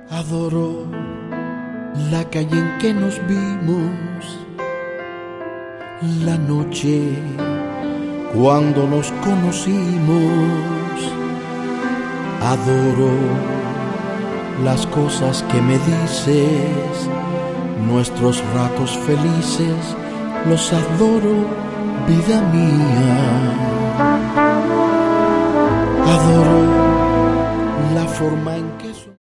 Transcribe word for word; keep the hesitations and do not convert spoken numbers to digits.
Adoro la calle en que nos vimos, la noche cuando nos conocimos. Adoro las cosas que me dices, nuestros ratos felices, los adoro, vida mía. Adoro la forma en que